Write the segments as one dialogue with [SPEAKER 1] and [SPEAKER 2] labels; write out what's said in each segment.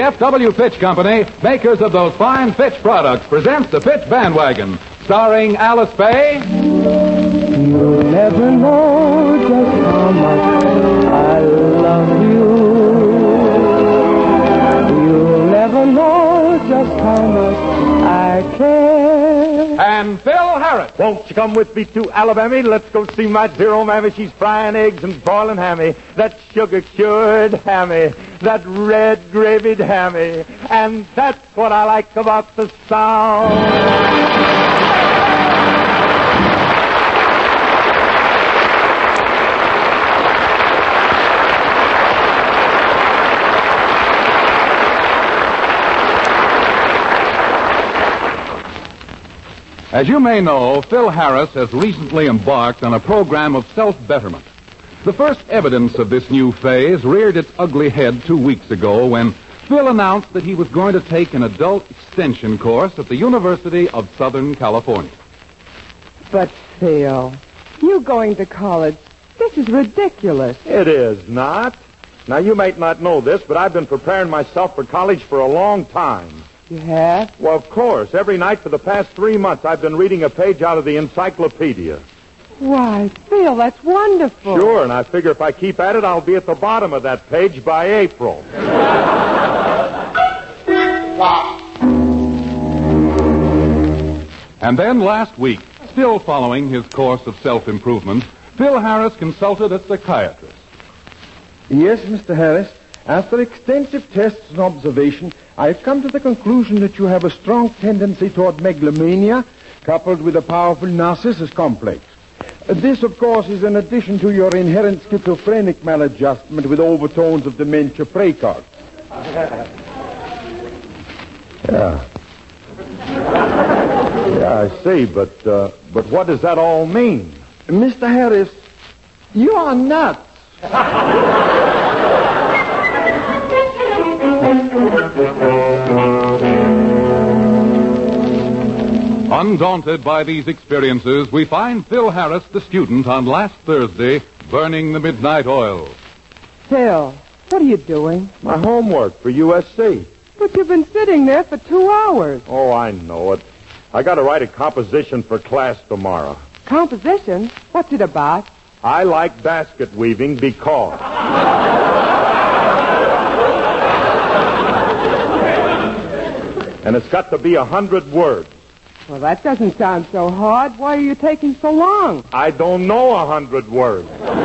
[SPEAKER 1] F.W. Fitch Company, makers of those fine Fitch products, presents the Fitch Bandwagon, starring Alice Faye.
[SPEAKER 2] You'll never know just how much I love you. You'll never know just how much I care.
[SPEAKER 1] And Phil Harris.
[SPEAKER 3] Won't you come with me to Alabama? Let's go see my dear old mammy. She's frying eggs and boiling hammy. That sugar-cured hammy. That red gravied hammy. And that's what I like about the sound.
[SPEAKER 1] As you may know, Phil Harris has recently embarked on a program of self-betterment. The first evidence of this new phase reared its ugly head 2 weeks ago when Phil announced that he was going to take an adult extension course at the University of Southern California.
[SPEAKER 2] But, Phil, you going to college, this is ridiculous.
[SPEAKER 3] It is not. Now, you might not know this, but I've been preparing myself for college for a long time.
[SPEAKER 2] You have?
[SPEAKER 3] Well, of course. Every night for the past 3 months, I've been reading a page out of the encyclopedia.
[SPEAKER 2] Why, Phil, that's wonderful.
[SPEAKER 3] Sure, and I figure if I keep at it, I'll be at the bottom of that page by April.
[SPEAKER 1] And then last week, still following his course of self-improvement, Phil Harris consulted a psychiatrist.
[SPEAKER 4] Yes, Mr. Harris. After extensive tests and observation, I've come to the conclusion that you have a strong tendency toward megalomania, coupled with a powerful narcissist complex. This, of course, is in addition to your inherent schizophrenic maladjustment with overtones of dementia praecox.
[SPEAKER 3] Yeah, I see, but what does that all mean?
[SPEAKER 4] Mr. Harris, you are nuts.
[SPEAKER 1] Undaunted by these experiences, we find Phil Harris, the student, on last Thursday, burning the midnight oil.
[SPEAKER 2] Phil, what are you doing?
[SPEAKER 3] My homework for USC.
[SPEAKER 2] But you've been sitting there for 2 hours.
[SPEAKER 3] Oh, I know it. I got to write a composition for class tomorrow.
[SPEAKER 2] Composition? What's it about?
[SPEAKER 3] I like basket weaving because... And it's got to be 100 words.
[SPEAKER 2] Well, that doesn't sound so hard. Why are you taking so long?
[SPEAKER 3] I don't know 100 words.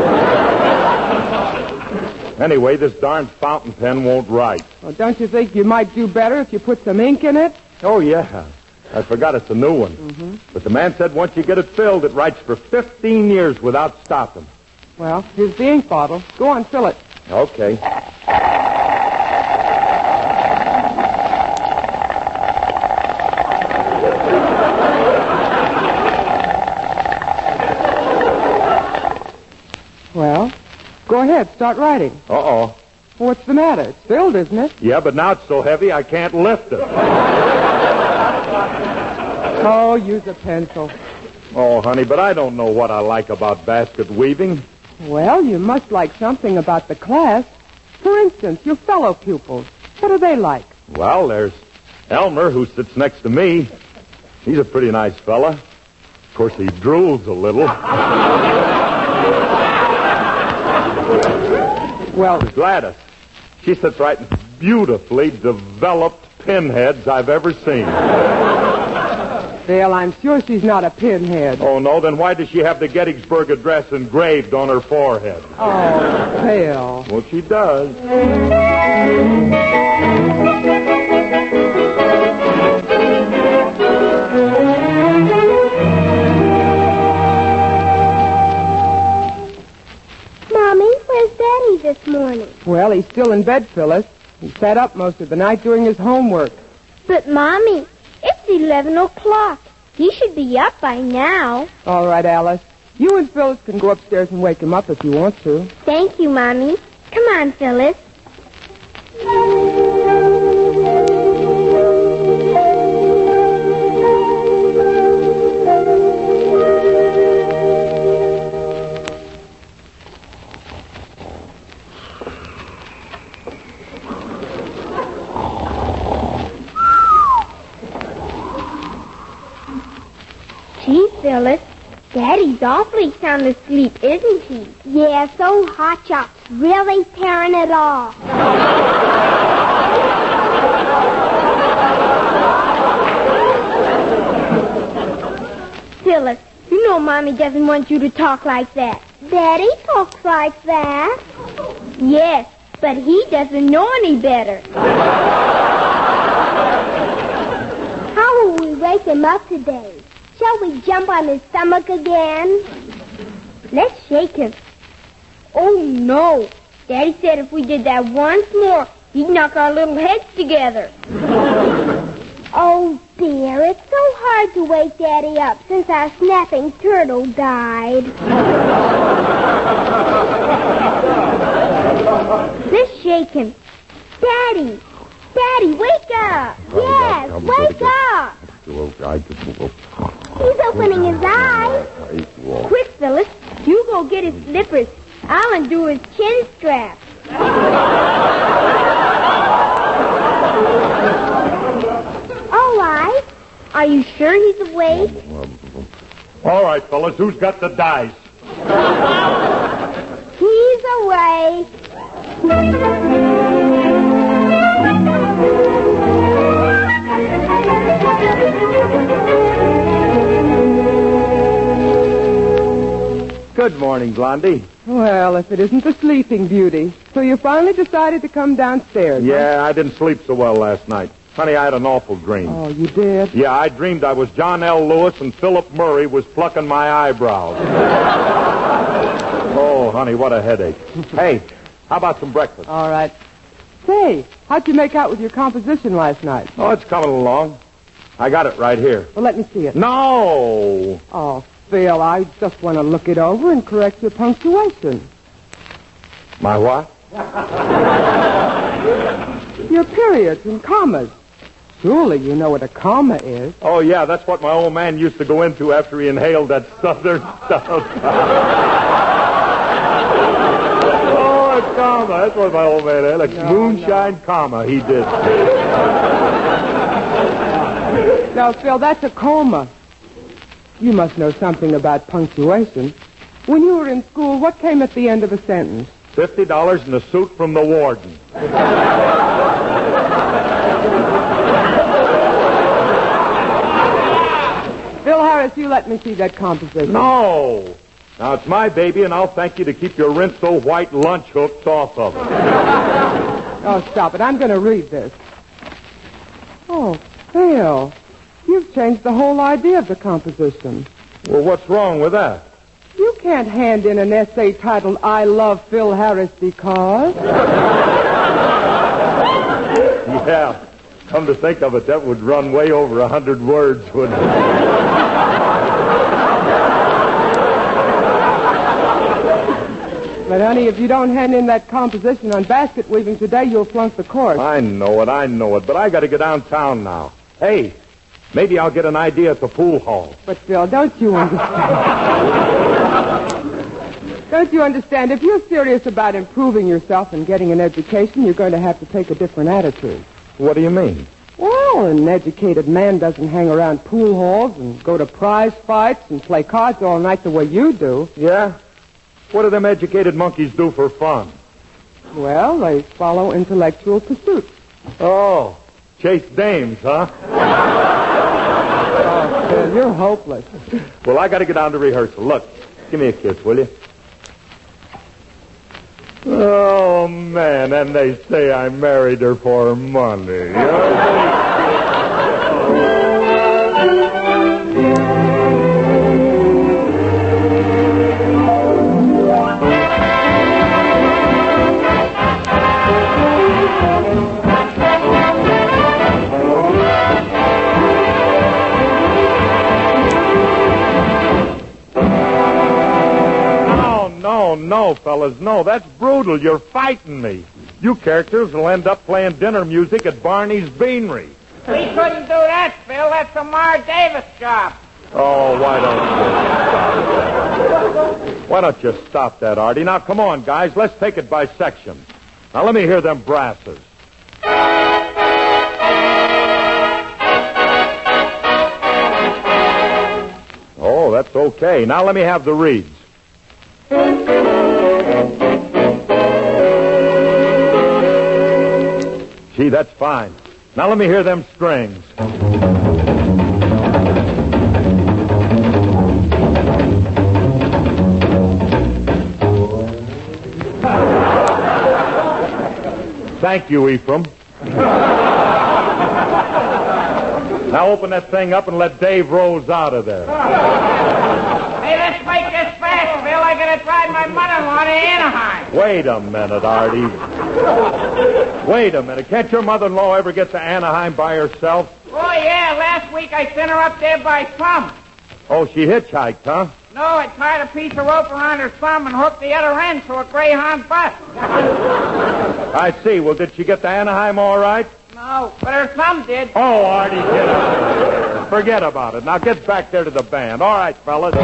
[SPEAKER 3] Anyway, this darn fountain pen won't write.
[SPEAKER 2] Well, don't you think you might do better if you put some ink in it?
[SPEAKER 3] Oh, yeah. I forgot it's a new one. Mm-hmm. But the man said once you get it filled, it writes for 15 years without stopping.
[SPEAKER 2] Well, here's the ink bottle. Go on, fill it.
[SPEAKER 3] Okay.
[SPEAKER 2] Well, go ahead. Start writing.
[SPEAKER 3] Uh-oh.
[SPEAKER 2] What's the matter? It's filled, isn't it?
[SPEAKER 3] Yeah, but now it's so heavy I can't lift it.
[SPEAKER 2] Oh, use a pencil.
[SPEAKER 3] Oh, honey, but I don't know what I like about basket weaving.
[SPEAKER 2] Well, you must like something about the class. For instance, your fellow pupils. What are they like?
[SPEAKER 3] Well, there's Elmer, who sits next to me. He's a pretty nice fella. Of course, he drools a little.
[SPEAKER 2] Well,
[SPEAKER 3] Gladys. She sits right in beautifully developed pinheads I've ever seen.
[SPEAKER 2] Phil, I'm sure she's not a pinhead.
[SPEAKER 3] Oh, no? Then why does she have the Gettysburg Address engraved on her forehead?
[SPEAKER 2] Oh, Phil.
[SPEAKER 3] Well, she does.
[SPEAKER 5] Mommy, where's Daddy this morning?
[SPEAKER 2] Well, he's still in bed, Phyllis. He sat up most of the night doing his homework.
[SPEAKER 5] But, Mommy, it's 11 o'clock. He should be up by now.
[SPEAKER 2] All right, Alice. You and Phyllis can go upstairs and wake him up if you want to.
[SPEAKER 5] Thank you, Mommy. Come on, Phyllis. Gee, Phyllis, Daddy's awfully sound asleep, isn't he? Yeah, so Hot Chop's really tearing it off. Phyllis, you know Mommy doesn't want you to talk like that. Daddy talks like that. Yes, but he doesn't know any better. How will we wake him up today? Shall we jump on his stomach again? Let's shake him. Oh, no. Daddy said if we did that once more, he'd knock our little heads together. Oh, dear. It's so hard to wake Daddy up since our snapping turtle died. Let's shake him. Daddy! Daddy, wake up! Yes, wake up! He's opening his eyes. Quick, Phyllis. You go get his slippers. I'll undo his chin strap. All right. Are you sure he's awake?
[SPEAKER 3] All right, fellas, who's got the dice?
[SPEAKER 5] He's awake.
[SPEAKER 3] Good morning, Blondie.
[SPEAKER 2] Well, if it isn't the Sleeping Beauty. So you finally decided to come downstairs, huh?
[SPEAKER 3] Yeah, I didn't sleep so well last night. Honey, I had an awful dream.
[SPEAKER 2] Oh, you did?
[SPEAKER 3] Yeah, I dreamed I was John L. Lewis and Philip Murray was plucking my eyebrows. Oh, honey, what a headache. Hey, how about some breakfast?
[SPEAKER 2] All right. Say, how'd you make out with your composition last night?
[SPEAKER 3] Oh, it's coming along. I got it right here.
[SPEAKER 2] Well, let me see it.
[SPEAKER 3] No!
[SPEAKER 2] Oh, Phil, I just want to look it over and correct your punctuation.
[SPEAKER 3] My what?
[SPEAKER 2] Your periods and commas. Surely you know what a comma is.
[SPEAKER 3] Oh, yeah, that's what my old man used to go into after he inhaled that southern stuff. Oh, a comma. That's what my old man had. A moonshine comma he did.
[SPEAKER 2] No, Phil, that's a coma. You must know something about punctuation. When you were in school, what came at the end of a sentence?
[SPEAKER 3] $50 and a suit from the warden.
[SPEAKER 2] Phil Harris, you let me see that composition.
[SPEAKER 3] No. Now, it's my baby, and I'll thank you to keep your rinse-so-white lunch hooks off of it.
[SPEAKER 2] Oh, stop it. I'm going to read this. Oh, Phil, you've changed the whole idea of the composition.
[SPEAKER 3] Well, what's wrong with that?
[SPEAKER 2] You can't hand in an essay titled, I Love Phil Harris Because.
[SPEAKER 3] Yeah. Come to think of it, that would run way over 100 words, wouldn't it?
[SPEAKER 2] But, honey, if you don't hand in that composition on basket weaving today, you'll flunk the course.
[SPEAKER 3] I know it, but I got to go downtown now. Hey, maybe I'll get an idea at the pool hall.
[SPEAKER 2] But, Phil, don't you understand? Don't you understand? If you're serious about improving yourself and getting an education, you're going to have to take a different attitude.
[SPEAKER 3] What do you mean?
[SPEAKER 2] Well, an educated man doesn't hang around pool halls and go to prize fights and play cards all night the way you do.
[SPEAKER 3] Yeah? What do them educated monkeys do for fun?
[SPEAKER 2] Well, they follow intellectual pursuits.
[SPEAKER 3] Oh, chase dames, huh?
[SPEAKER 2] Oh, Phil, you're hopeless.
[SPEAKER 3] Well, I got to get down to rehearsal. Look, give me a kiss, will you? Oh, man, and they say I married her for money. No, fellas, no. That's brutal. You're fighting me. You characters will end up playing dinner music at Barney's Beanery.
[SPEAKER 6] We couldn't do that, Phil. That's a Mar Davis job.
[SPEAKER 3] Oh, why don't you stop that, Artie? Now, come on, guys. Let's take it by section. Now, let me hear them brasses. that's okay. Now let me have the reeds. Gee, that's fine. Now let me hear them strings. Thank you, Ephraim. Now open that thing up and let Dave Rose out of there.
[SPEAKER 6] Hey, let's make this fast, Bill. I gotta drive my mother-in-law to Anaheim.
[SPEAKER 3] Wait a minute, Artie. Wait a minute. Can't your mother-in-law ever get to Anaheim by herself?
[SPEAKER 6] Oh, yeah. Last week I sent her up there by thumb.
[SPEAKER 3] Oh, she hitchhiked, huh?
[SPEAKER 6] No, I tied a piece of rope around her thumb and hooked the other end to a Greyhound bus.
[SPEAKER 3] I see. Well, did she get to Anaheim all right?
[SPEAKER 6] No, but her thumb did.
[SPEAKER 3] Oh, Artie, get out of here. Forget about it. Now get back there to the band. All right, fellas.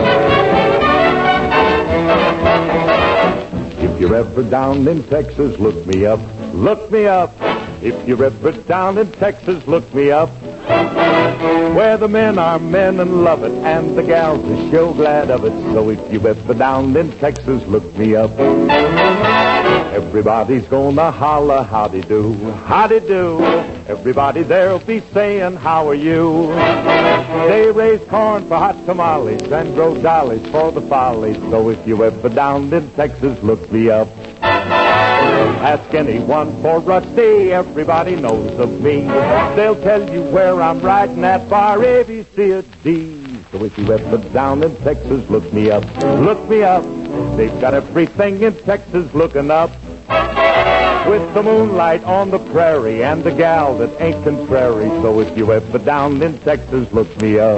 [SPEAKER 3] If you're ever down in Texas, look me up. Look me up. If you're ever down in Texas, look me up. Where the men are men and love it, and the gals are sure glad of it. So if you're ever down in Texas, look me up. Everybody's gonna holler, howdy do, howdy do. Everybody there'll be saying, how are you? They raise corn for hot tamales and grow dollies for the follies. So if you're ever down in Texas, look me up. Ask anyone for Rusty, everybody knows of me. They'll tell you where I'm riding at bar A, B, C, or D. So if you ever down in Texas, look me up. Look me up. They've got everything in Texas looking up. With the moonlight on the prairie and the gal that ain't contrary. So if you ever down in Texas, look me up.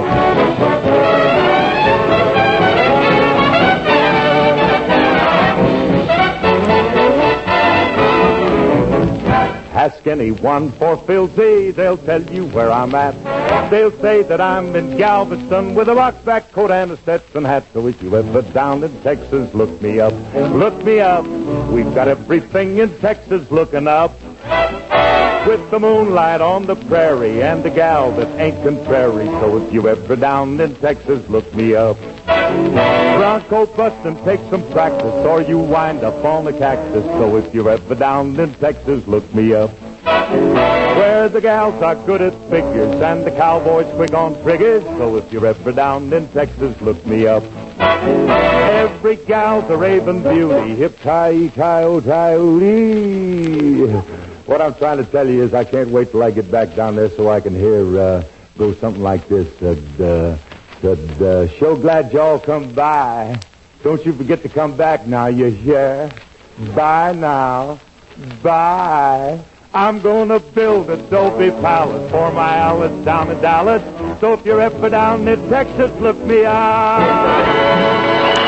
[SPEAKER 3] Ask anyone for Phil Z, they'll tell you where I'm at. They'll say that I'm in Galveston with a box-back coat and a Stetson hat. So if you ever down in Texas, look me up. Look me up. We've got everything in Texas looking up. With the moonlight on the prairie and the gal that ain't contrary. So if you ever down in Texas, look me up. Bronco bustin', take some practice, or you wind up on a cactus. So if you're ever down in Texas, look me up. Where the gals are good at figures and the cowboys quick on triggers. So if you're ever down in Texas, look me up. Every gal's a raving beauty, hip-tie-coyote. What I'm trying to tell you is I can't wait till I get back down there so I can hear go something like this. Sure glad y'all come by. Don't you forget to come back now, you hear? Bye now. Bye. I'm gonna build a Dolby Palace for my Alice down in Dallas. So if you're ever down in Texas, look me up.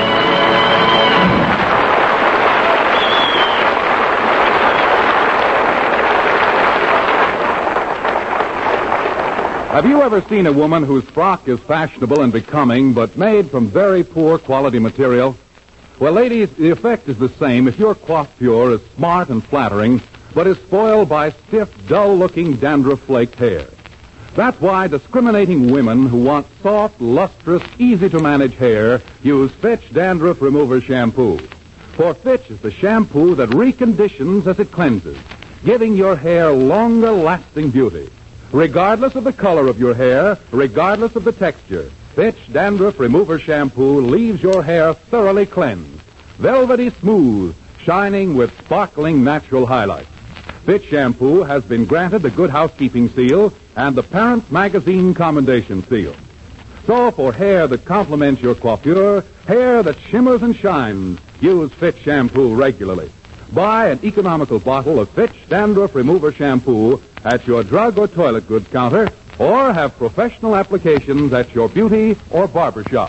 [SPEAKER 1] Have you ever seen a woman whose frock is fashionable and becoming, but made from very poor quality material? Well, ladies, the effect is the same if your coiffure is smart and flattering, but is spoiled by stiff, dull-looking, dandruff-flaked hair. That's why discriminating women who want soft, lustrous, easy-to-manage hair use Fitch Dandruff Remover Shampoo. For Fitch is the shampoo that reconditions as it cleanses, giving your hair longer-lasting beauty. Regardless of the color of your hair, regardless of the texture, Fitch Dandruff Remover Shampoo leaves your hair thoroughly cleansed, velvety smooth, shining with sparkling natural highlights. Fitch Shampoo has been granted the Good Housekeeping Seal and the Parents Magazine Commendation Seal. So for hair that complements your coiffure, hair that shimmers and shines, use Fitch Shampoo regularly. Buy an economical bottle of Fitch Dandruff Remover Shampoo at your drug or toilet goods counter, or have professional applications at your beauty or barber shop.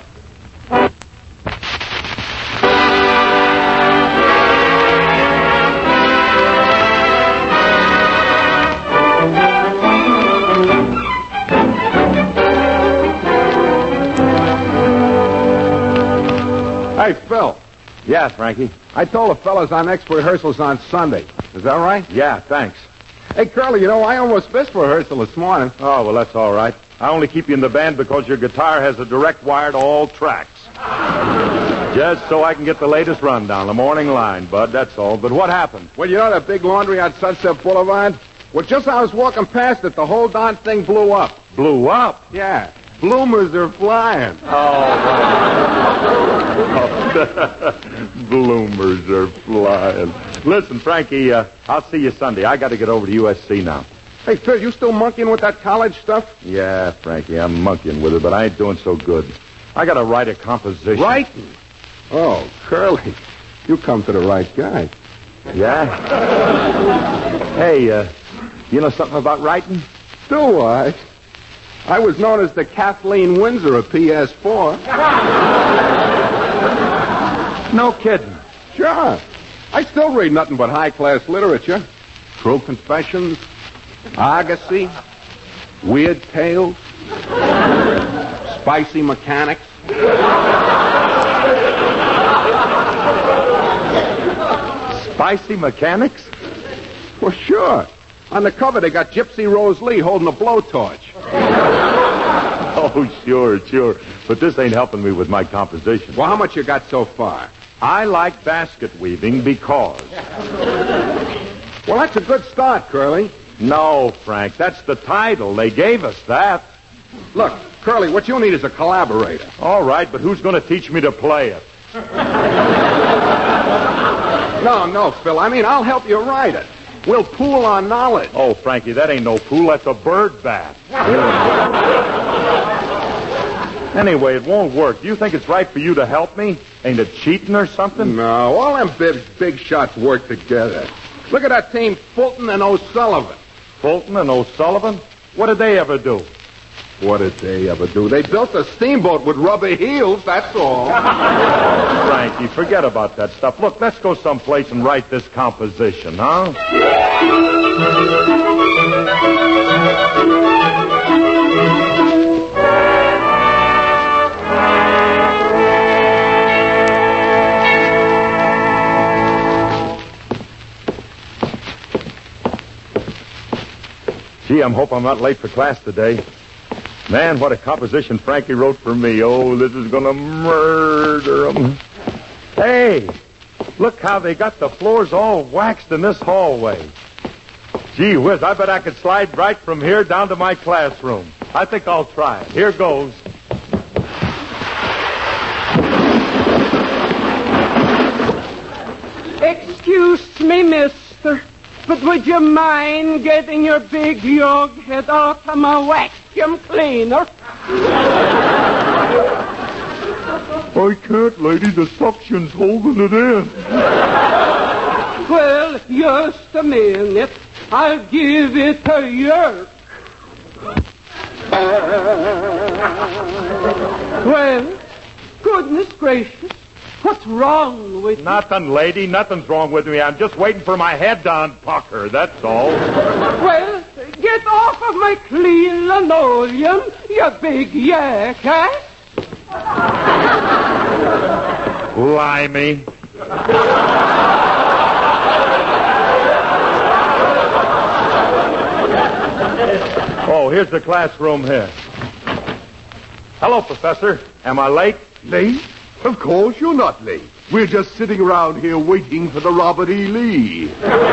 [SPEAKER 7] Hey, Phil.
[SPEAKER 3] Yeah, Frankie.
[SPEAKER 7] I told the fellas our next rehearsal's on Sunday. Is that right?
[SPEAKER 3] Yeah, thanks.
[SPEAKER 7] Hey, Curly, I almost missed rehearsal this morning.
[SPEAKER 3] Oh, well, that's all right. I only keep you in the band because your guitar has a direct wire to all tracks. Just so I can get the latest rundown, the morning line, Bud, that's all. But what happened?
[SPEAKER 7] Well, you know that big laundry on Sunset Boulevard? Well, just as I was walking past it, the whole darn thing blew up.
[SPEAKER 3] Blew up?
[SPEAKER 7] Yeah. Bloomers are flying.
[SPEAKER 3] Bloomers are flying. Listen, Frankie, I'll see you Sunday. I got to get over to USC now.
[SPEAKER 7] Hey, Phil, you still monkeying with that college stuff?
[SPEAKER 3] Yeah, Frankie, I'm monkeying with it, but I ain't doing so good. I got to write a composition.
[SPEAKER 7] Writing? Oh, Curly, you come to the right guy.
[SPEAKER 3] Yeah? Hey, you know something about writing?
[SPEAKER 7] Do I? I was known as the Kathleen Windsor of PS4.
[SPEAKER 3] No kidding.
[SPEAKER 7] Sure. I still read nothing but high-class literature. True Confessions, Argosy, Weird Tales, Spicy Mechanics.
[SPEAKER 3] Spicy Mechanics?
[SPEAKER 7] Well, sure. On the cover, they got Gypsy Rose Lee holding a blowtorch.
[SPEAKER 3] Oh, sure. But this ain't helping me with my composition.
[SPEAKER 7] Well, how much you got so far?
[SPEAKER 3] I like basket weaving because...
[SPEAKER 7] Well, that's a good start, Curly.
[SPEAKER 3] No, Frank, that's the title. They gave us that.
[SPEAKER 7] Look, Curly, what you need is a collaborator.
[SPEAKER 3] All right, but who's going to teach me to play it?
[SPEAKER 7] No, Phil. I mean, I'll help you write it. We'll pool our knowledge.
[SPEAKER 3] Oh, Frankie, that ain't no pool. That's a bird bath. Anyway, it won't work. Do you think it's right for you to help me? Ain't it cheating or something?
[SPEAKER 7] No, all them big shots work together. Look at that team, Fulton and O'Sullivan.
[SPEAKER 3] Fulton and O'Sullivan? What did they ever do?
[SPEAKER 7] What did they ever do? They built a steamboat with rubber heels, that's all.
[SPEAKER 3] Frankie, forget about that stuff. Look, let's go someplace and write this composition, huh? Gee, I'm hoping I'm not late for class today. Man, what a composition Frankie wrote for me. Oh, this is going to murder him. Hey, look how they got the floors all waxed in this hallway. Gee whiz, I bet I could slide right from here down to my classroom. I think I'll try it. Here goes.
[SPEAKER 8] Excuse me, mister, but would you mind getting your big yog head out of my vacuum cleaner?
[SPEAKER 3] I can't, lady. The suction's holding it in.
[SPEAKER 8] Well, just a minute. I'll give it a yerk. Well, goodness gracious. What's wrong with you?
[SPEAKER 3] Nothing, lady. Nothing's wrong with me. I'm just waiting for my head to unpucker, that's all.
[SPEAKER 8] Well, get off of my clean linoleum, you big jackass.
[SPEAKER 3] Limey. Oh, here's the classroom here. Hello, Professor. Am I late?
[SPEAKER 9] Late? Of course you're not late. We're just sitting around here waiting for the Robert E. Lee.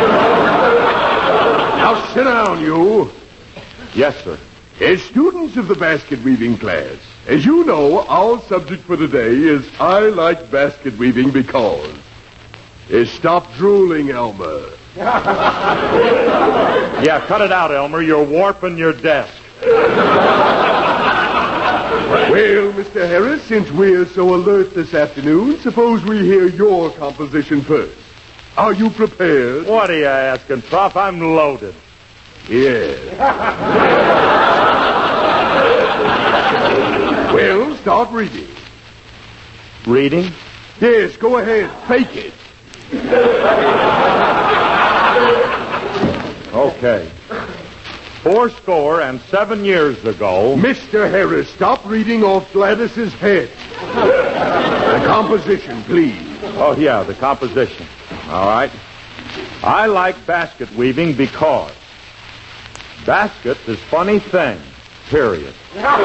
[SPEAKER 9] Now sit down, you.
[SPEAKER 3] Yes, sir.
[SPEAKER 9] As students of the basket weaving class, as you know, our subject for today is I like basket weaving because. Stop drooling, Elmer.
[SPEAKER 3] Yeah, cut it out, Elmer. You're warping your desk.
[SPEAKER 9] Well, Mr. Harris, since we're so alert this afternoon, suppose we hear your composition first. Are you prepared?
[SPEAKER 3] What are you asking, Prof? I'm loaded.
[SPEAKER 9] Yes. Well, start reading.
[SPEAKER 3] Reading?
[SPEAKER 9] Yes, go ahead. Fake it.
[SPEAKER 3] Okay. 77 years ago...
[SPEAKER 9] Mr. Harris, stop reading off Gladys's head. The composition, please.
[SPEAKER 3] Oh, yeah, the composition. All right. I like basket weaving because basket is funny thing. period.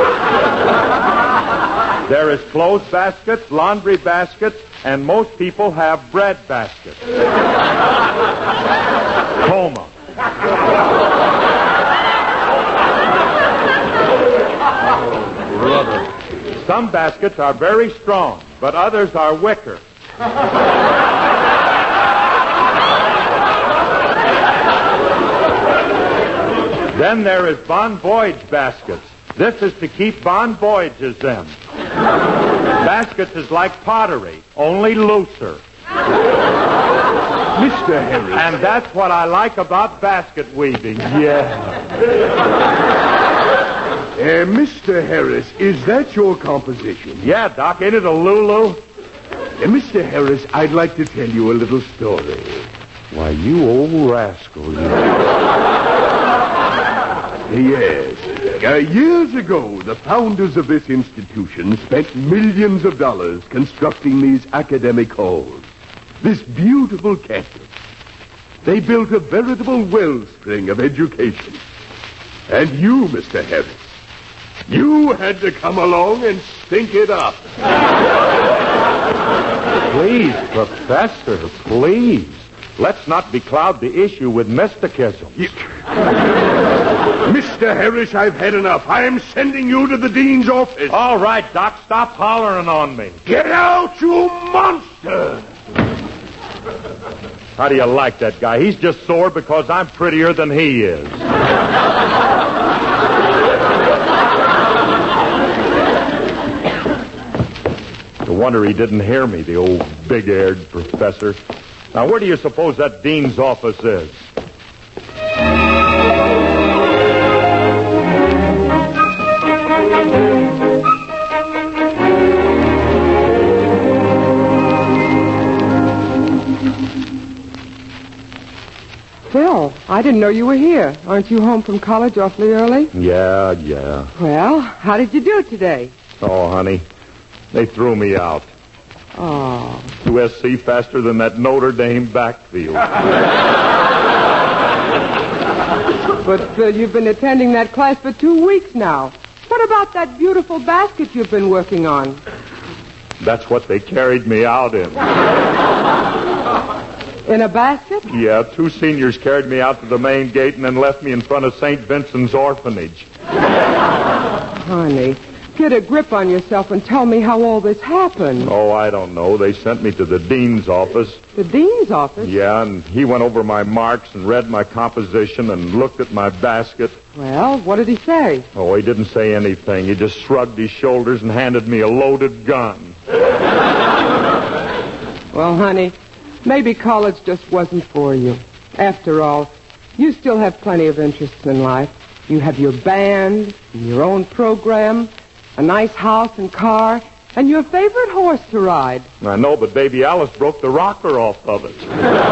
[SPEAKER 3] There is clothes baskets, laundry baskets, and most people have bread baskets. Coma.
[SPEAKER 1] Brother.
[SPEAKER 3] Some baskets are very strong, but others are wicker. Then there is Bon Voyage baskets. This is to keep Bon Voyages in. Baskets is like pottery, only looser.
[SPEAKER 9] Mr. Harris.
[SPEAKER 3] And that's what I like about basket weaving. Yeah.
[SPEAKER 9] Mr. Harris, is that your composition?
[SPEAKER 3] Yeah, Doc, ain't it a Lulu?
[SPEAKER 9] Mr. Harris, I'd like to tell you a little story.
[SPEAKER 3] Why, you old rascal.
[SPEAKER 9] Yes. Years ago, the founders of this institution spent millions of dollars constructing these academic halls. This beautiful campus. They built a veritable wellspring of education. And you, Mr. Harris, you had to come along and stink it up.
[SPEAKER 3] Please, Professor, please. Let's not becloud the issue with mysticism.
[SPEAKER 9] Mr. Harris, I've had enough. I'm sending you to the dean's office.
[SPEAKER 3] All right, Doc, stop hollering on me.
[SPEAKER 9] Get out, you monster!
[SPEAKER 3] How do you like that guy? He's just sore because I'm prettier than he is. No wonder he didn't hear me, the old big-eared professor. Now, where do you suppose that dean's office is?
[SPEAKER 2] Phil, I didn't know you were here. Aren't you home from college awfully early?
[SPEAKER 3] Yeah.
[SPEAKER 2] Well, how did you do today?
[SPEAKER 3] Oh, honey, they threw me out.
[SPEAKER 2] Oh.
[SPEAKER 3] To SC faster than that Notre Dame backfield.
[SPEAKER 2] But, Phil, you've been attending that class for 2 weeks now. What about that beautiful basket you've been working on?
[SPEAKER 3] That's what they carried me out in.
[SPEAKER 2] In a basket?
[SPEAKER 3] Yeah, 2 seniors carried me out to the main gate and then left me in front of St. Vincent's orphanage.
[SPEAKER 2] Honey, get a grip on yourself and tell me how all this happened.
[SPEAKER 3] Oh, I don't know. They sent me to the dean's office.
[SPEAKER 2] The dean's office?
[SPEAKER 3] Yeah, and he went over my marks and read my composition and looked at my basket.
[SPEAKER 2] Well, what did he say?
[SPEAKER 3] Oh, he didn't say anything. He just shrugged his shoulders and handed me a loaded gun.
[SPEAKER 2] Well, honey, maybe college just wasn't for you. After all, you still have plenty of interests in life. You have your band, and your own program, a nice house and car, and your favorite horse to ride.
[SPEAKER 3] I know, but baby Alice broke the rocker off of it.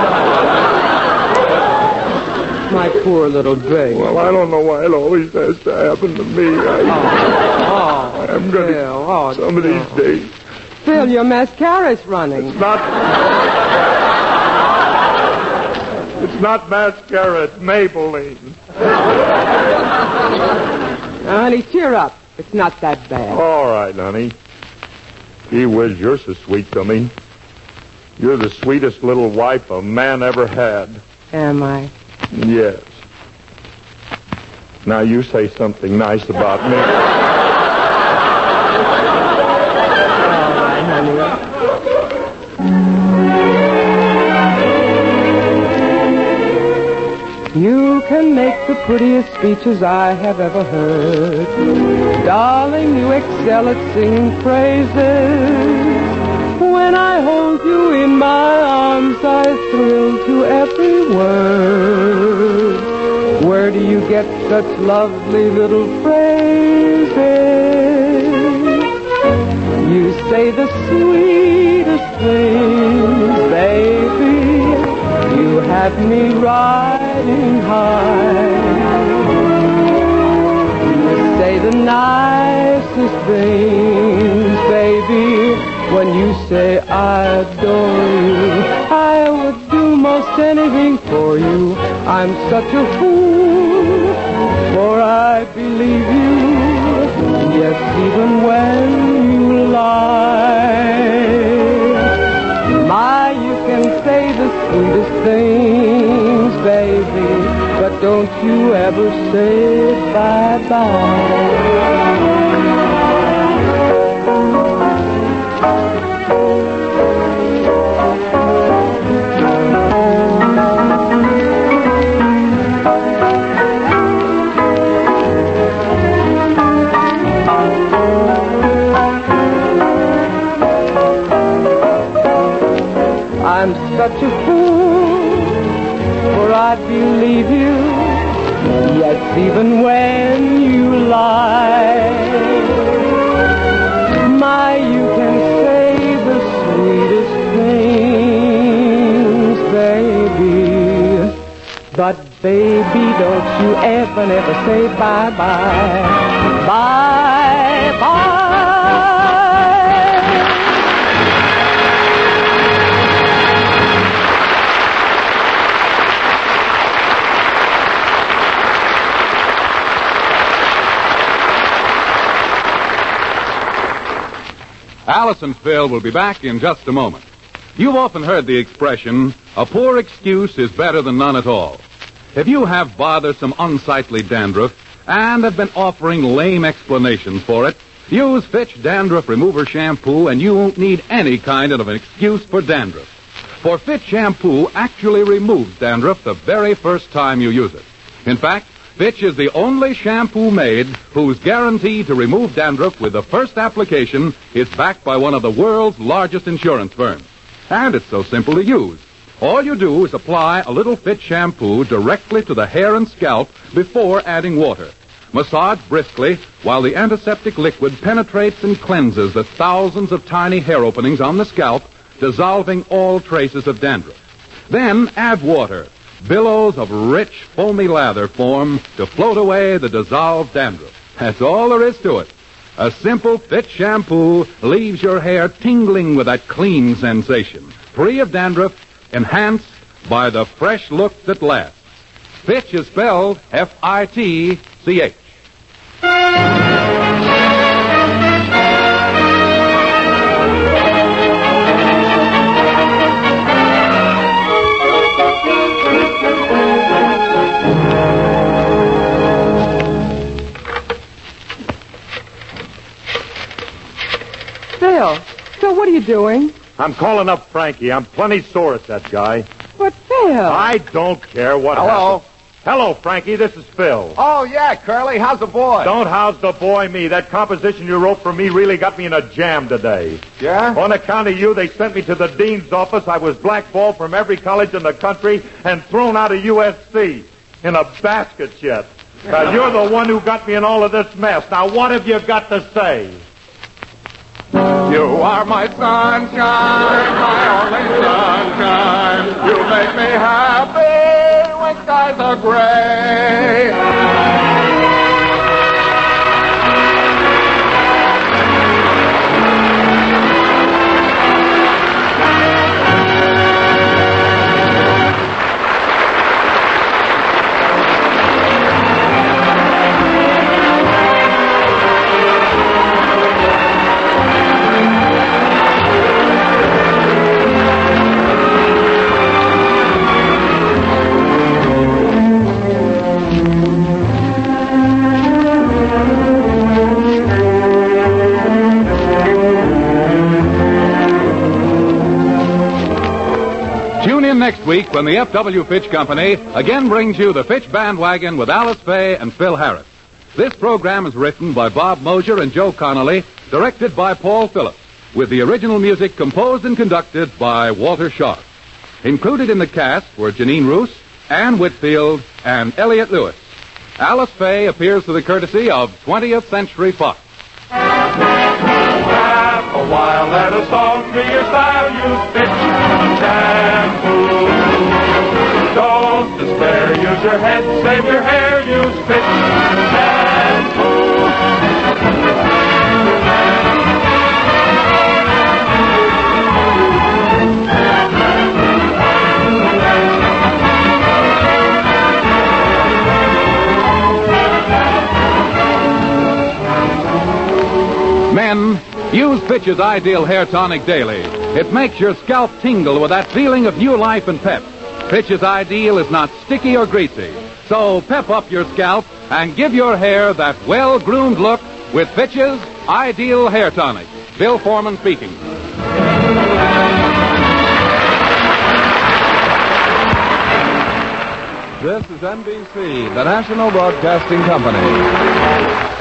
[SPEAKER 2] My poor little thing.
[SPEAKER 3] Well, I don't know why it always has to happen to me. I'm going to some of these days.
[SPEAKER 2] Phil, your mascara's running.
[SPEAKER 3] It's not mascara, it's Maybelline.
[SPEAKER 2] Now, honey, cheer up. It's not that bad.
[SPEAKER 3] All right, honey. Gee whiz, you're so sweet to me. You're the sweetest little wife a man ever had.
[SPEAKER 2] Am I?
[SPEAKER 3] Yes. Now you say something nice about me.
[SPEAKER 2] All right, honey. You can make the prettiest speeches I have ever heard. Darling, you excel at singing praises. When I hold you in my arms, I thrill to every word. Where do you get such lovely little phrases? You say the sweetest things, baby. You have me riding high. You say the nicest things, baby. When you say I adore you, I would do most anything for you. I'm such a fool, for I believe you. Yes, even when you lie. My, you can say the sweetest things, baby, but don't you ever say bye-bye. I'm such a fool, for I believe you, yes, even when you lie. My, you can say the sweetest things, baby, but baby, don't you ever, never say bye-bye, bye-bye.
[SPEAKER 1] Alice and Phil will be back in just a moment. You've often heard the expression, a poor excuse is better than none at all. If you have bothersome, unsightly dandruff and have been offering lame explanations for it, use Fitch Dandruff Remover Shampoo and you won't need any kind of an excuse for dandruff. For Fitch Shampoo actually removes dandruff the very first time you use it. In fact, Fitch is the only shampoo made whose guarantee to remove dandruff with the first application is backed by one of the world's largest insurance firms. And it's so simple to use. All you do is apply a little Fitch shampoo directly to the hair and scalp before adding water. Massage briskly while the antiseptic liquid penetrates and cleanses the thousands of tiny hair openings on the scalp, dissolving all traces of dandruff. Then add water. Billows of rich, foamy lather form to float away the dissolved dandruff. That's all there is to it. A simple Fitch shampoo leaves your hair tingling with that clean sensation, free of dandruff, enhanced by the fresh look that lasts. Fitch is spelled F-I-T-C-H.
[SPEAKER 2] Phil, what are you doing?
[SPEAKER 3] I'm calling up Frankie. I'm plenty sore at that guy.
[SPEAKER 2] But Phil...
[SPEAKER 3] I don't care what
[SPEAKER 7] Hello?
[SPEAKER 3] happens. Hello, Frankie. This is Phil.
[SPEAKER 7] Oh, yeah, Curly. How's the boy?
[SPEAKER 3] Don't house the boy me. That composition you wrote for me really got me in a jam today.
[SPEAKER 7] Yeah?
[SPEAKER 3] On account of you, they sent me to the dean's office. I was blackballed from every college in the country and thrown out of USC in a basket yet. Now, you're the one who got me in all of this mess. Now, what have you got to say?
[SPEAKER 7] You are my sunshine, my only sunshine. You make me happy when skies are gray.
[SPEAKER 1] Next week when the F.W. Fitch Company again brings you the Fitch Bandwagon with Alice Faye and Phil Harris. This program is written by Bob Mosier and Joe Connolly, directed by Paul Phillips, with the original music composed and conducted by Walter Sharp. Included in the cast were Janine Roos, Ann Whitfield, and Elliot Lewis. Alice Faye appears through the courtesy of 20th Century Fox.
[SPEAKER 3] Laugh a while, let us all to your style, use Fitch shampoo. Don't despair, use your head, save your hair, use Fitch shampoo.
[SPEAKER 1] Men, use Fitch's Ideal Hair Tonic daily. It makes your scalp tingle with that feeling of new life and pep. Fitch's Ideal is not sticky or greasy. So pep up your scalp and give your hair that well-groomed look with Fitch's Ideal Hair Tonic. Bill Foreman speaking.
[SPEAKER 10] This is NBC, the National Broadcasting Company.